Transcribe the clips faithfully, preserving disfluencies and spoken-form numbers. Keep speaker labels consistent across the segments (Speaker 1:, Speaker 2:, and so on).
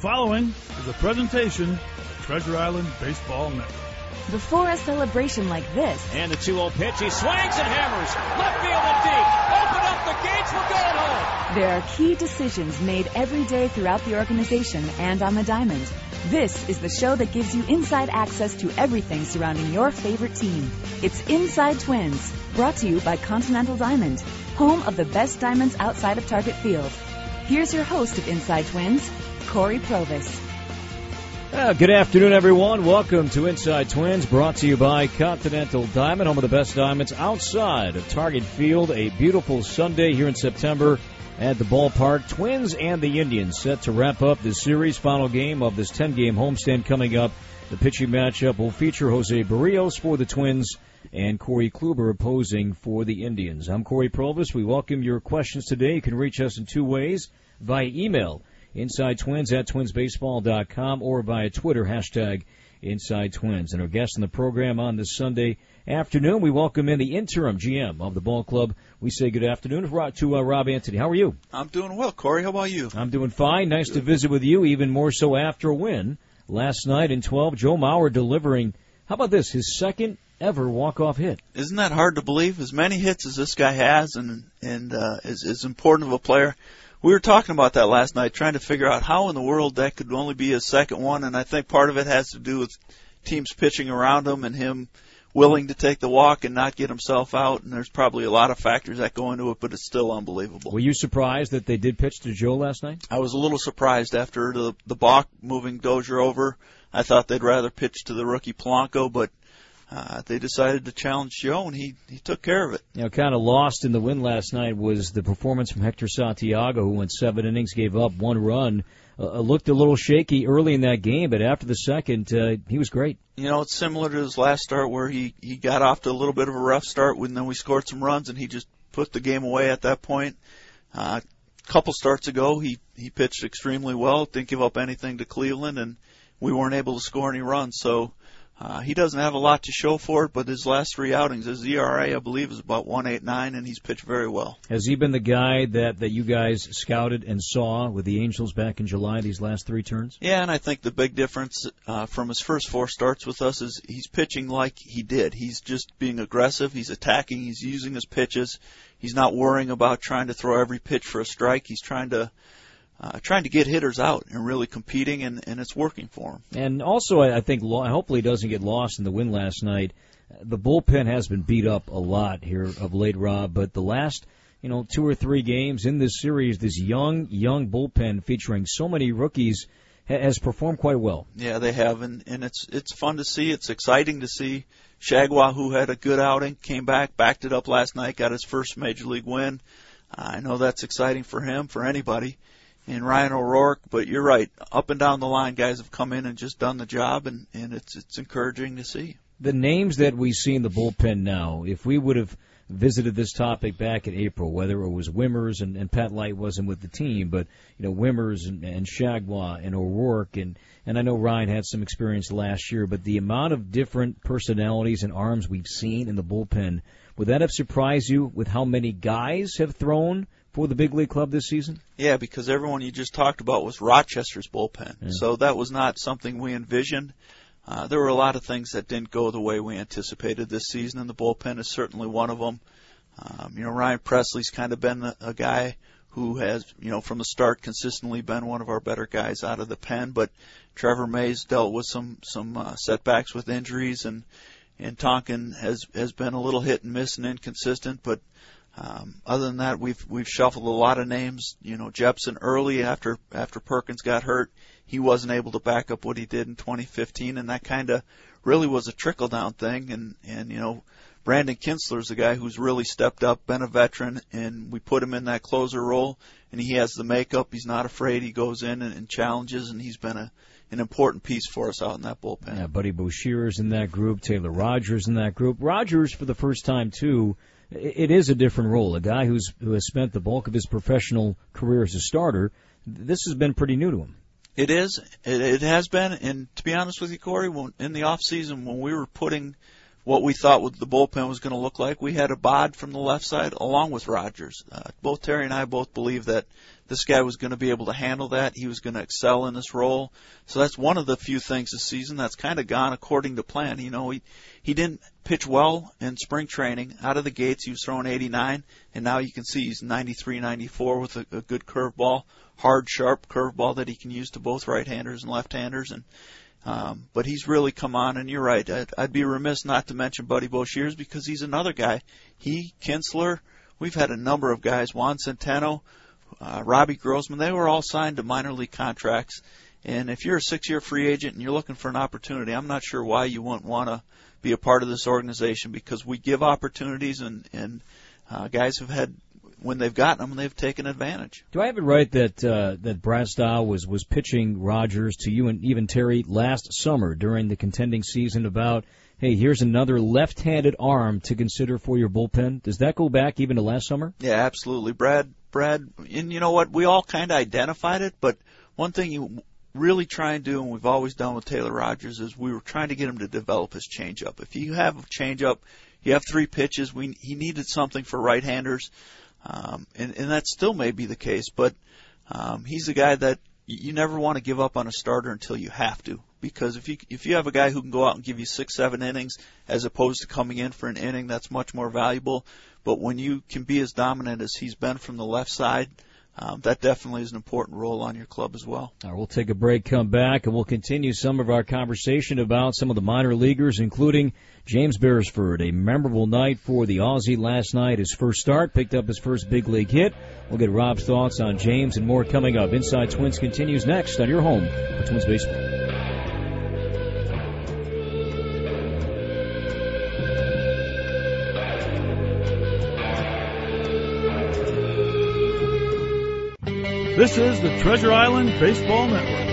Speaker 1: following is a presentation of Treasure Island Baseball Network.
Speaker 2: Before a celebration like this,
Speaker 3: and the two oh pitch, he swings and hammers. Left field and deep. Open up the gates, we're going home.
Speaker 2: There are key decisions made every day throughout the organization and on the diamond. This is the show that gives you inside access to everything surrounding your favorite team. It's Inside Twins, brought to you by Continental Diamond, home of the best diamonds outside of Target Field. Here's your host of Inside Twins, Corey Provis.
Speaker 4: Uh, good afternoon, everyone. Welcome to Inside Twins, brought to you by Continental Diamond, home of the best diamonds outside of Target Field. A beautiful Sunday here in September at the ballpark. Twins and the Indians set to wrap up this series. Final game of this ten-game homestand coming up. The pitching matchup will feature Jose Barrios for the Twins and Corey Kluber opposing for the Indians. I'm Corey Provis. We welcome your questions today. You can reach us in two ways: via email, Inside Twins at twins baseball dot com, or via Twitter, hashtag Inside Twins. And our guest on the program on this Sunday afternoon, we welcome in the interim G M of the ball club. We say good afternoon to uh, Rob Anthony. How are you?
Speaker 5: I'm doing well, Corey. How about you?
Speaker 4: I'm doing fine. Nice good to visit with you, even more so after a win last night in twelve. Joe Mauer delivering, how about this, his second ever walk-off hit.
Speaker 5: Isn't that hard to believe? As many hits as this guy has and, and uh, is, is important of a player. We were talking about that last night, trying to figure out how in the world that could only be his second one, and I think part of it has to do with teams pitching around him and him willing to take the walk and not get himself out, and there's probably a lot of factors that go into it, but it's still unbelievable.
Speaker 4: Were you surprised that they did pitch to Joe last night?
Speaker 5: I was a little surprised after the, the balk moving Dozier over. I thought they'd rather pitch to the rookie Polanco, but Uh, they decided to challenge Joe, and he, he took care of it.
Speaker 4: You know, kind of lost in the win last night was the performance from Hector Santiago, who went seven innings, gave up one run. Uh, looked a little shaky early in that game, but after the second, uh, he was great.
Speaker 5: You know, it's similar to his last start where he, he got off to a little bit of a rough start, and then we scored some runs, and he just put the game away at that point. Uh, a couple starts ago, he, he pitched extremely well, didn't give up anything to Cleveland, and we weren't able to score any runs. So Uh, he doesn't have a lot to show for it, but his last three outings, his E R A, I believe, is about one point eight nine, and he's pitched very well.
Speaker 4: Has he been the guy that, that you guys scouted and saw with the Angels back in July, these last three turns?
Speaker 5: Yeah, and I think the big difference uh, from his first four starts with us is he's pitching like he did. He's just being aggressive. He's attacking. He's using his pitches. He's not worrying about trying to throw every pitch for a strike. He's trying to Uh, trying to get hitters out and really competing, and, and it's working for him.
Speaker 4: And also, I think, lo- hopefully he doesn't get lost in the win last night. The bullpen has been beat up a lot here of late, Rob, but the last, you know, two or three games in this series, this young, young bullpen featuring so many rookies ha- has performed quite well.
Speaker 5: Yeah, they have, and, and it's it's fun to see. It's exciting to see. Shagwa, who had a good outing, came back, backed it up last night, got his first Major League win. Uh, I know that's exciting for him, for anybody. And Ryan O'Rourke, but you're right. Up and down the line, guys have come in and just done the job, and, and it's it's encouraging to see.
Speaker 4: The names that we see in the bullpen now, if we would have visited this topic back in April, whether it was Wimmers and, and Pat Light wasn't with the team, but you know Wimmers and, and Shagwa and O'Rourke, and, and I know Ryan had some experience last year, but the amount of different personalities and arms we've seen in the bullpen, would that have surprised you with how many guys have thrown for the big league club this season?
Speaker 5: Yeah, because everyone you just talked about was Rochester's bullpen.
Speaker 4: Yeah.
Speaker 5: So that was not something we envisioned. Uh, there were a lot of things that didn't go the way we anticipated this season, and the bullpen is certainly one of them. Um, you know, Ryan Presley's kind of been a, a guy who has, you know, from the start consistently been one of our better guys out of the pen, but Trevor Mays dealt with some, some uh, setbacks with injuries, and, and Tonkin has, has been a little hit and miss and inconsistent, but Um, other than that, we've we've shuffled a lot of names. You know, Jepson early after after Perkins got hurt, he wasn't able to back up what he did in twenty fifteen, and that kind of really was a trickle down thing. And and you know, Brandon Kinsler's a guy who's really stepped up, been a veteran, and we put him in that closer role, and he has the makeup. He's not afraid. He goes in and, and challenges, and he's been a an important piece for us out in that bullpen.
Speaker 4: Yeah, Buddy Boucher's in that group. Taylor Rogers in that group. Rogers for the first time too. It is a different role. A guy who's who has spent the bulk of his professional career as a starter. This has been pretty new to him.
Speaker 5: It is. It, it has been. And to be honest with you, Corey, when, in the off season when we were putting what we thought what the bullpen was going to look like. We had Abad from the left side along with Rogers. Uh, both Terry and I both believe that this guy was going to be able to handle that. He was going to excel in this role. So that's one of the few things this season that's kind of gone according to plan. You know, he he didn't pitch well in spring training. Out of the gates, he was throwing eighty-nine, and now you can see he's ninety-three, ninety-four with a, a good curveball, hard, sharp curveball that he can use to both right-handers and left-handers. And um, but he's really come on, and you're right. I'd, I'd be remiss not to mention Buddy Boshiers because he's another guy. He, Kinsler, we've had a number of guys, Juan Centeno, Uh, Robbie Grossman, they were all signed to minor league contracts. And if you're a six-year free agent and you're looking for an opportunity, I'm not sure why you wouldn't want to be a part of this organization, because we give opportunities, and, and uh, guys have had, when they've gotten them, they've taken advantage.
Speaker 4: Do I have it right that uh, that Brad Stow was, was pitching Rogers to you and even Terry last summer during the contending season about, hey, here's another left-handed arm to consider for your bullpen? Does that go back even to last summer?
Speaker 5: Yeah, absolutely. Brad, Brad, and you know what? We all kind of identified it, but one thing you really try and do, and we've always done with Taylor Rogers, is we were trying to get him to develop his changeup. If you have a changeup, you have three pitches. We he needed something for right-handers, um, and, and that still may be the case. But um, he's a guy that you never want to give up on a starter until you have to, because if you if you have a guy who can go out and give you six, seven innings as opposed to coming in for an inning, that's much more valuable. But when you can be as dominant as he's been from the left side, Um, that definitely is an important role on your club as well.
Speaker 4: All right, we'll take a break, come back, and we'll continue some of our conversation about some of the minor leaguers, including James Beresford. A memorable night for the Aussie last night. His first start, picked up his first big league hit. We'll get Rob's thoughts on James and more coming up. Inside Twins continues next on your home for Twins Baseball.
Speaker 1: This is the Treasure Island Baseball Network.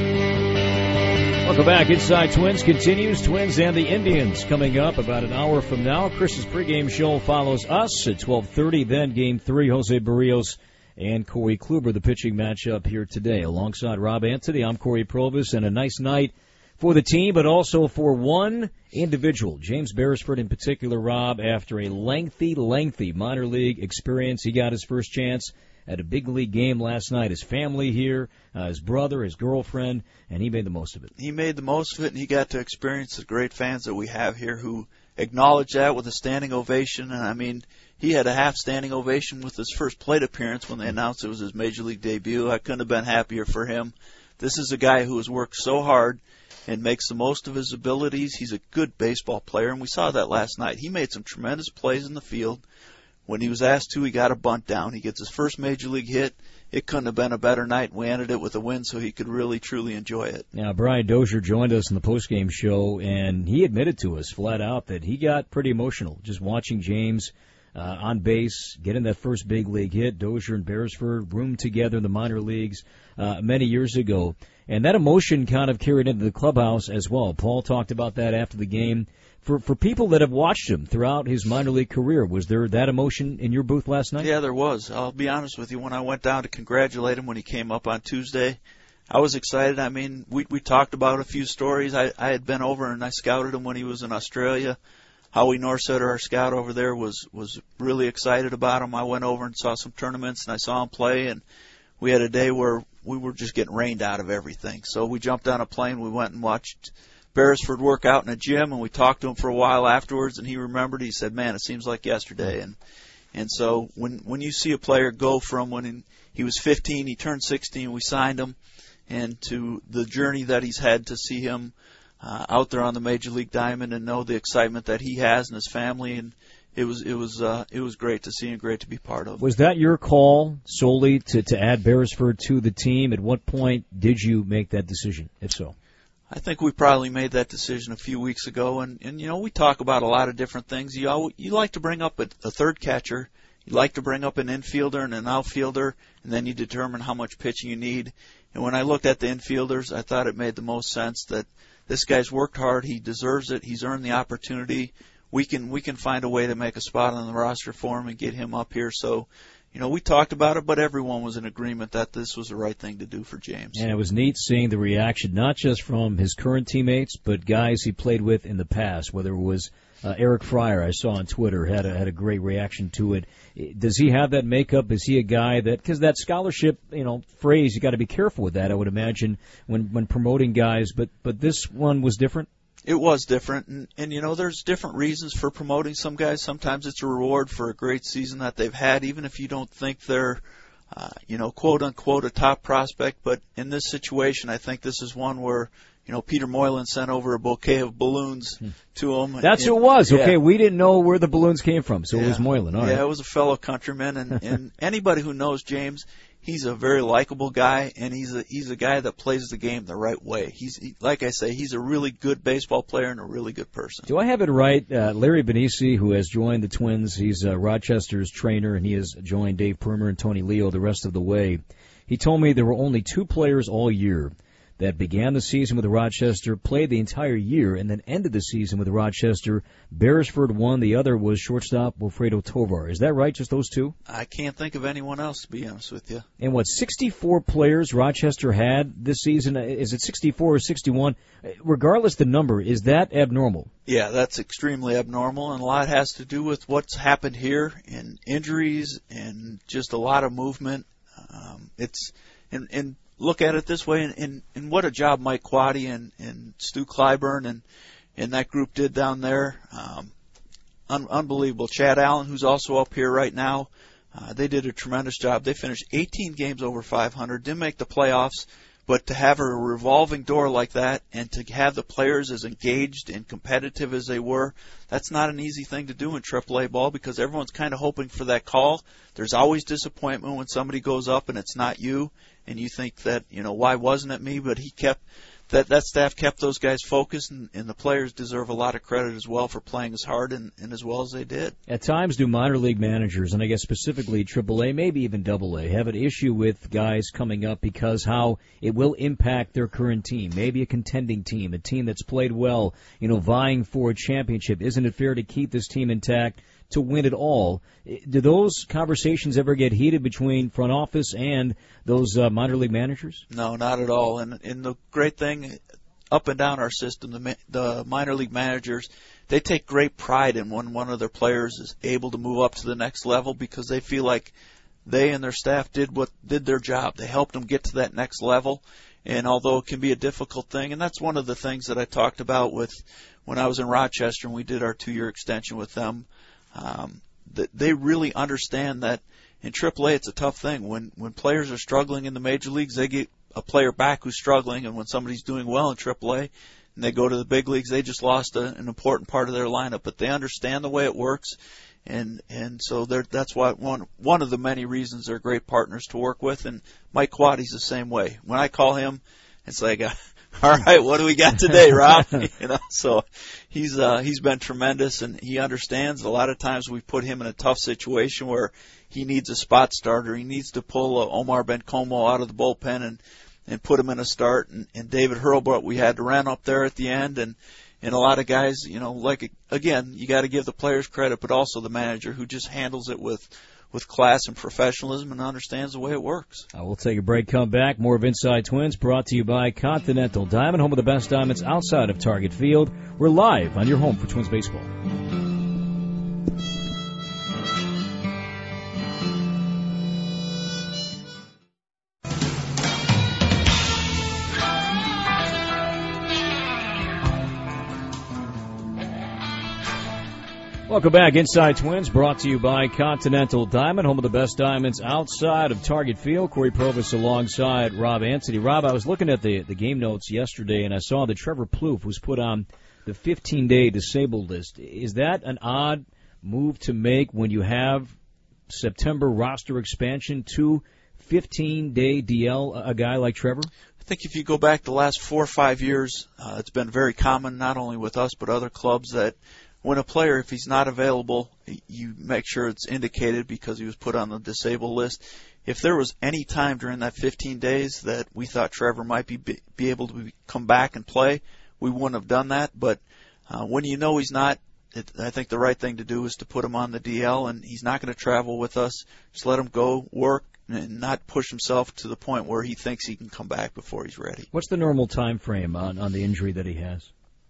Speaker 4: Welcome back. Inside Twins continues. Twins and the Indians coming up about an hour from now. Chris's pregame show follows us at twelve thirty. Then Game three, Jose Barrios and Corey Kluber, the pitching matchup here today. Alongside Rob Anthony, I'm Corey Provis, and a nice night for the team, but also for one individual, James Beresford in particular, Rob, after a lengthy, lengthy minor league experience. He got his first chance at a big league game last night. His family here, uh, his brother, his girlfriend, and he made the most of it.
Speaker 5: He made the most of it, and he got to experience the great fans that we have here who acknowledge that with a standing ovation. And, I mean, he had a half-standing ovation with his first plate appearance when they announced it was his major league debut. I couldn't have been happier for him. This is a guy who has worked so hard and makes the most of his abilities. He's a good baseball player, and we saw that last night. He made some tremendous plays in the field. When he was asked to, he got a bunt down. He gets his first major league hit. It couldn't have been a better night. We ended it with a win so he could really, truly enjoy it.
Speaker 4: Now, Brian Dozier joined us in the postgame show, and he admitted to us flat out that he got pretty emotional just watching James uh, on base, getting that first big league hit. Dozier and Beresford roomed together in the minor leagues uh, many years ago. And that emotion kind of carried into the clubhouse as well. Paul talked about that after the game. For for people that have watched him throughout his minor league career, was there that emotion in your booth last night?
Speaker 5: Yeah, there was. I'll be honest with you. When I went down to congratulate him when he came up on Tuesday, I was excited. I mean, we we talked about a few stories. I, I had been over and I scouted him when he was in Australia. Howie Norsetter, our scout over there, was, was really excited about him. I went over and saw some tournaments, and I saw him play, and we had a day where we were just getting rained out of everything. So we jumped on a plane. We went and watched Beresford work out in a gym, and we talked to him for a while afterwards, and he remembered. He said, man, it seems like yesterday. And and so when when you see a player go from when he was fifteen, he turned sixteen, we signed him, and to the journey that he's had to see him uh, out there on the Major League Diamond and know the excitement that he has and his family, and it was it was uh, it was great to see and great to be part of.
Speaker 4: Was that your call solely to, to add Beresford to the team? At what point did you make that decision, if so?
Speaker 5: I think we probably made that decision a few weeks ago, and, and you know, we talk about a lot of different things. You always, you like to bring up a, a third catcher, you like to bring up an infielder and an outfielder, and then you determine how much pitching you need. And when I looked at the infielders, I thought it made the most sense that this guy's worked hard, he deserves it, he's earned the opportunity. We can we can find a way to make a spot on the roster for him and get him up here. So, you know, we talked about it, but everyone was in agreement that this was the right thing to do for James.
Speaker 4: And it was neat seeing the reaction, not just from his current teammates, but guys he played with in the past, whether it was Uh, Eric Fryer, I saw on Twitter, had a, had a great reaction to it. Does he have that makeup? Is he a guy that, because that scholarship, you know, phrase, you got to be careful with that, I would imagine, when, when promoting guys, but, but this one was different?
Speaker 5: It was different, and, and, you know, there's different reasons for promoting some guys. Sometimes it's a reward for a great season that they've had, even if you don't think they're, uh, you know, quote-unquote a top prospect. But in this situation, I think this is one where, you know, Peter Moylan sent over a bouquet of balloons hmm. to him.
Speaker 4: That's
Speaker 5: and,
Speaker 4: who it was.
Speaker 5: Yeah.
Speaker 4: Okay, we didn't know where the balloons came from, so
Speaker 5: yeah.
Speaker 4: it was Moylan. All right.
Speaker 5: Yeah, it was a fellow countryman, and, and anybody who knows James, he's a very likable guy, and he's a he's a guy that plays the game the right way. He's he, like I say, he's a really good baseball player and a really good person.
Speaker 4: Do I have it right? Uh, Larry Benici, who has joined the Twins, he's uh, Rochester's trainer, and he has joined Dave Permer and Tony Leo the rest of the way. He told me there were only two players all year that began the season with Rochester, played the entire year, and then ended the season with Rochester. Beresford won. The other was shortstop Wilfredo Tovar. Is that right, just those two?
Speaker 5: I can't think of anyone else, to be honest with you.
Speaker 4: And what, sixty-four players Rochester had this season? Is it sixty-four or sixty-one? Regardless the number, is that abnormal?
Speaker 5: Yeah, that's extremely abnormal, and a lot has to do with what's happened here, and injuries, and just a lot of movement. Um, it's and, and look at it this way, and, and, and what a job Mike Quaddy and, and Stu Clyburn and, and that group did down there. Um, un- unbelievable. Chad Allen, who's also up here right now, uh, they did a tremendous job. They finished eighteen games over five hundred, didn't make the playoffs, but to have a revolving door like that and to have the players as engaged and competitive as they were, that's not an easy thing to do in triple A ball because everyone's kind of hoping for that call. There's always disappointment when somebody goes up and it's not you. And you think that, you know, why wasn't it me? But he kept, that, that staff kept those guys focused, and, and the players deserve a lot of credit as well for playing as hard and, and as well as they did.
Speaker 4: At times do minor league managers, and I guess specifically triple A, maybe even double A, have an issue with guys coming up because how it will impact their current team, maybe a contending team, a team that's played well, you know, vying for a championship. Isn't it fair to keep this team intact to win it all? Do those conversations ever get heated between front office and those uh, minor league managers?
Speaker 5: No, not at all. And, and the great thing, up and down our system, the, the minor league managers, they take great pride in when one of their players is able to move up to the next level because they feel like they and their staff did what did their job. They helped them get to that next level. And although it can be a difficult thing, and that's one of the things that I talked about with when I was in Rochester and we did our two-year extension with them, Um, that they really understand that in triple A it's a tough thing. When when players are struggling in the major leagues, they get a player back who's struggling, and when somebody's doing well in triple A and they go to the big leagues, they just lost a, an important part of their lineup. But they understand the way it works, and and so they're, that's why one one of the many reasons they're great partners to work with. And Mike Quaddy's the same way. When I call him, it's like, uh, all right, what do we got today, Rob? You know, so he's uh, he's been tremendous, and he understands. A lot of times we put him in a tough situation where he needs a spot starter. He needs to pull uh, Omar Bencomo out of the bullpen and and put him in a start. And, and David Hurlbut, we had to run up there at the end, and and a lot of guys, you know, like again, you got to give the players credit, but also the manager who just handles it with. with class and professionalism and understands the way it works.
Speaker 4: Uh, we'll take a break, come back. More of Inside Twins brought to you by Continental Diamond, home of the best diamonds outside of Target Field. We're live on your home for Twins baseball. Welcome back. Inside Twins brought to you by Continental Diamond, home of the best diamonds outside of Target Field. Corey Provis alongside Rob Anthony. Rob, I was looking at the, the game notes yesterday, and I saw that Trevor Plouffe was put on the fifteen-day disabled list. Is that an odd move to make when you have September roster expansion to fifteen-day D L, a guy like Trevor?
Speaker 5: I think if you go back the last four or five years, uh, it's been very common, not only with us but other clubs, that when a player, if he's not available, you make sure it's indicated because he was put on the disabled list. If there was any time during that fifteen days that we thought Trevor might be be able to be, come back and play, we wouldn't have done that. But uh, when you know he's not, it, I think the right thing to do is to put him on the D L, and he's not going to travel with us. Just let him go work and not push himself to the point where he thinks he can come back before he's ready.
Speaker 4: What's the normal time frame on, on the injury that he has?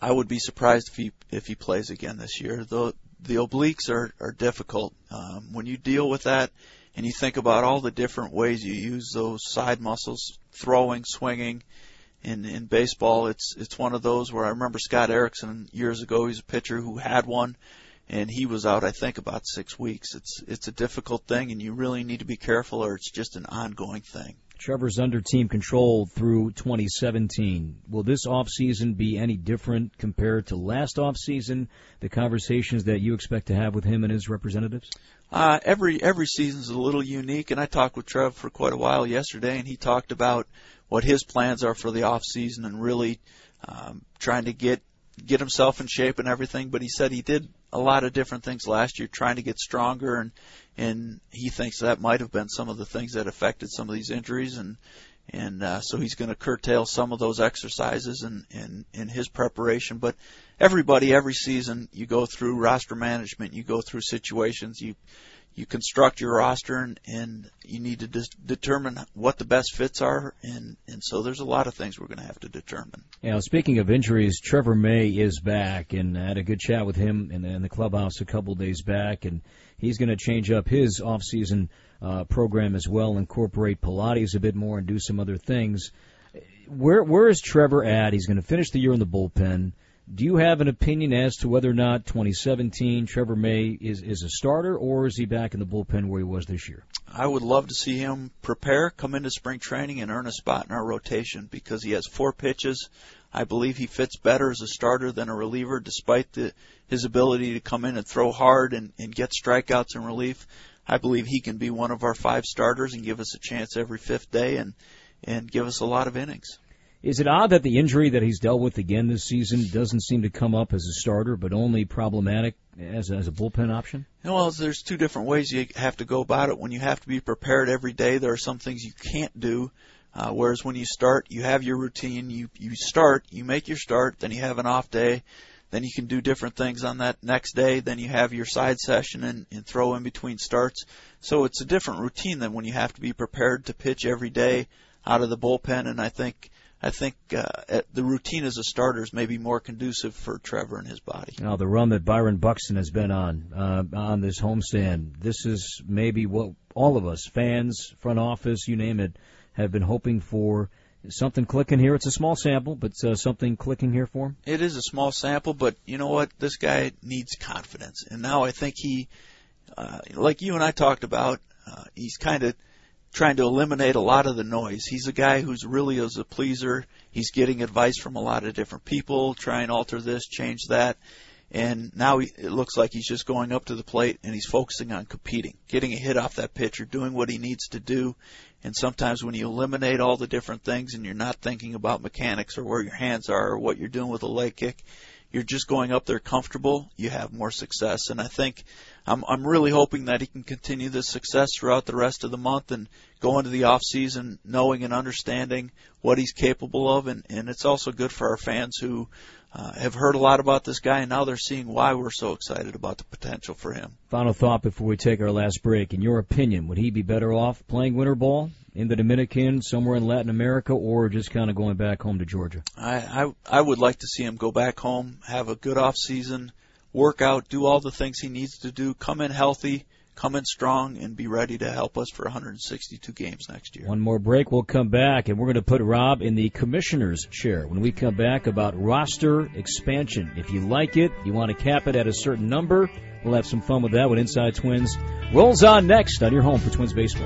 Speaker 5: I would be surprised if he if he plays again this year. The the obliques are are difficult. Um, when you deal with that, and you think about all the different ways you use those side muscles, throwing, swinging. In in baseball, it's it's one of those where I remember Scott Erickson years ago. He's a pitcher who had one, and he was out, I think, about six weeks. It's it's a difficult thing, and you really need to be careful, or it's just an ongoing thing.
Speaker 4: Trevor's under team control through twenty seventeen. Will this offseason be any different compared to last offseason, the conversations that you expect to have with him and his representatives?
Speaker 5: Uh, every every season's a little unique, and I talked with Trev for quite a while yesterday, and he talked about what his plans are for the off season and really um, trying to get get himself in shape and everything. But he said he did a lot of different things last year, trying to get stronger, and and he thinks that might have been some of the things that affected some of these injuries, and and uh, so he's going to curtail some of those exercises and in in his preparation. But everybody, every season, you go through roster management, you go through situations, you you construct your roster, and, and you need to dis- determine what the best fits are, and, and so there's a lot of things we're going to have to determine.
Speaker 4: Yeah, speaking of injuries, Trevor May is back, and I had a good chat with him in, in the clubhouse a couple days back, and he's going to change up his off-season uh, program as well, incorporate Pilates a bit more and do some other things. Where Where is Trevor at? He's going to finish the year in the bullpen. Do you have an opinion as to whether or not twenty seventeen Trevor May is, is a starter, or is he back in the bullpen where he was this year?
Speaker 5: I would love to see him prepare, come into spring training, and earn a spot in our rotation because he has four pitches. I believe he fits better as a starter than a reliever, despite the, his ability to come in and throw hard and, and get strikeouts in relief. I believe he can be one of our five starters and give us a chance every fifth day and, and give us a lot of innings.
Speaker 4: Is it odd that the injury that he's dealt with again this season doesn't seem to come up as a starter, but only problematic as a, as a bullpen option?
Speaker 5: Well, there's two different ways you have to go about it. When you have to be prepared every day, there are some things you can't do. Uh, whereas when you start, you have your routine. You you start, you make your start, then you have an off day, then you can do different things on that next day. Then you have your side session and, and throw in between starts. So it's a different routine than when you have to be prepared to pitch every day out of the bullpen. And I think. I think uh, the routine as a starter is maybe more conducive for Trevor and his body.
Speaker 4: Now, the run that Byron Buxton has been on uh, on this homestand, this is maybe what all of us, fans, front office, you name it, have been hoping for. Something clicking here. It's a small sample, but uh, something clicking here for him?
Speaker 5: It is a small sample, but you know what? This guy needs confidence. And now I think he, uh, like you and I talked about, uh, he's kind of trying to eliminate a lot of the noise. He's a guy who's really is a pleaser. He's getting advice from a lot of different people, try and alter this, change that. And now he, it looks like he's just going up to the plate and he's focusing on competing, getting a hit off that pitcher, doing what he needs to do. And sometimes when you eliminate all the different things and you're not thinking about mechanics or where your hands are or what you're doing with a leg kick, you're just going up there comfortable, you have more success. And I think I'm, I'm really hoping that he can continue this success throughout the rest of the month and go into the off season knowing and understanding what he's capable of. And, and it's also good for our fans who uh, have heard a lot about this guy, and now they're seeing why we're so excited about the potential for him.
Speaker 4: Final thought before we take our last break. In your opinion, would he be better off playing winter ball in the Dominican, somewhere in Latin America, or just kind of going back home to Georgia?
Speaker 5: I, I, I would like to see him go back home, have a good off season, work out, do all the things he needs to do, come in healthy, come in strong, and be ready to help us for one hundred sixty-two games next year.
Speaker 4: One more break, we'll come back, and we're going to put Rob in the commissioner's chair when we come back about roster expansion. If you like it, you want to cap it at a certain number, we'll have some fun with that when Inside Twins rolls on next on your home for Twins Baseball.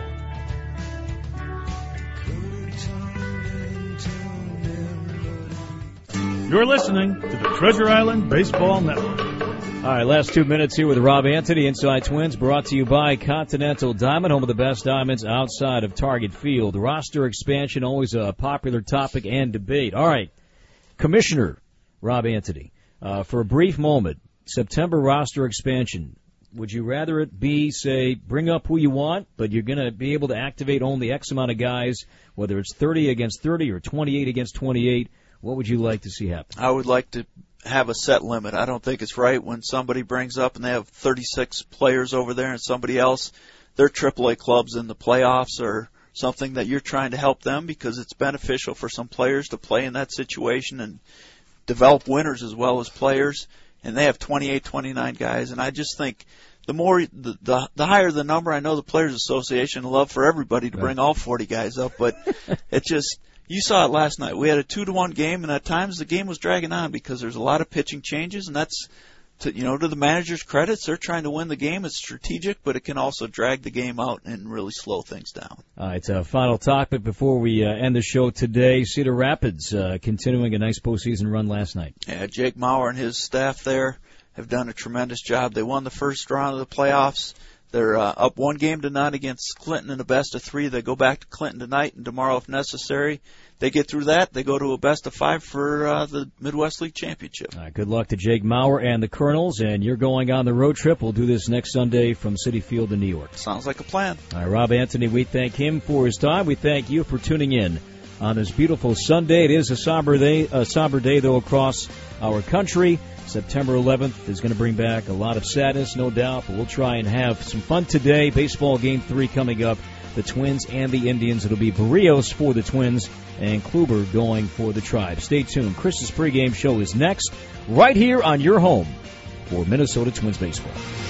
Speaker 1: You're listening to the Treasure Island Baseball Network.
Speaker 4: All right, last two minutes here with Rob Anthony, Inside Twins, brought to you by Continental Diamond, home of the best diamonds outside of Target Field. Roster expansion, always a popular topic and debate. All right, Commissioner Rob Anthony, uh, for a brief moment, September roster expansion, would you rather it be, say, bring up who you want, but you're going to be able to activate only X amount of guys, whether it's thirty against thirty or twenty-eight against twenty-eight? What would you like to see happen?
Speaker 5: I would like to have a set limit. I don't think it's right when somebody brings up and they have thirty-six players over there and somebody else, their triple A clubs in the playoffs or something, that you're trying to help them because it's beneficial for some players to play in that situation and develop winners as well as players, and they have twenty-eight, twenty-nine guys. And I just think the more, the, the, the higher the number, I know the Players Association would love for everybody to bring all forty guys up, but it just, you saw it last night. We had a two to one game, and at times the game was dragging on because there's a lot of pitching changes, and that's, to, you know, to the manager's credits, they're trying to win the game. It's strategic, but it can also drag the game out and really slow things down.
Speaker 4: All right, uh, final topic before we uh, end the show today. Cedar Rapids uh, continuing a nice postseason run last night.
Speaker 5: Yeah, Jake Maurer and his staff there have done a tremendous job. They won the first round of the playoffs. They're uh, up one game to none against Clinton in a best of three. They go back to Clinton tonight and tomorrow if necessary. They get through that, they go to a best of five for uh, the Midwest League Championship.
Speaker 4: All right, good luck to Jake Maurer and the Colonels, and you're going on the road trip. We'll do this next Sunday from Citi Field in New York.
Speaker 5: Sounds like a plan.
Speaker 4: All right, Rob Anthony, we thank him for his time. We thank you for tuning in on this beautiful Sunday. It is a somber day, a somber day though, across our country. September eleventh is going to bring back a lot of sadness, no doubt, but we'll try and have some fun today. Baseball Game three coming up. The Twins and the Indians. It'll be Barrios for the Twins and Kluber going for the Tribe. Stay tuned. Chris's pregame show is next, right here on your home for Minnesota Twins baseball.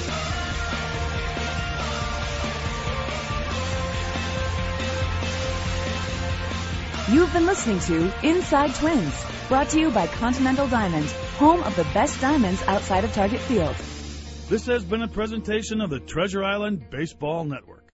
Speaker 2: You've been listening to Inside Twins, brought to you by Continental Diamond, home of the best diamonds outside of Target Field.
Speaker 1: This has been a presentation of the Treasure Island Baseball Network.